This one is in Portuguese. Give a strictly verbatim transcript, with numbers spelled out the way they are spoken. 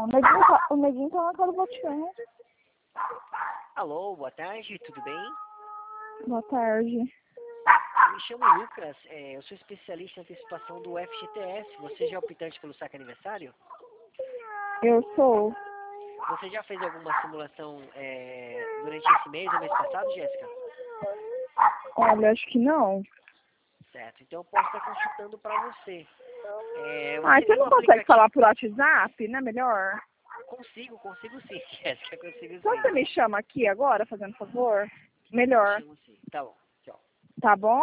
neguinho tá, o neguinho tá na casa do Botião. Alô, boa tarde, tudo bem? Boa tarde. Me chamo Lucas, é, eu sou especialista em antecipação do F G T S. Você já é optante pelo saque aniversário? Eu sou. Você já fez alguma simulação é, durante esse mês ou mês passado, Jéssica? Olha, acho que não. Certo, então eu posso estar consultando para você. É, Ah, você você tem um não consegue aplicativo? falar por WhatsApp, não é melhor? Consigo, consigo sim, Jéssica, consigo Então sim. você me chama aqui agora, fazendo favor? Me Melhor. chamo sim. Tá bom, tchau. Tá bom?